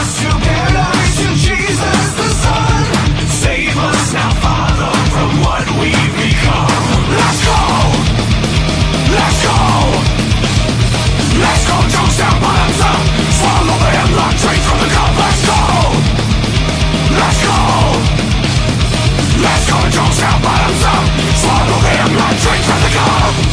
together to Jesus the Son. Save us now, Father, from what we've become. Let's go! Let's go! Let's go, Jonestown, bottoms up. Swallow the hemlock, drink from the cup. Let's go! Let's go! Let's go, Jonestown, bottoms up. Swallow the hemlock, drink from the cup.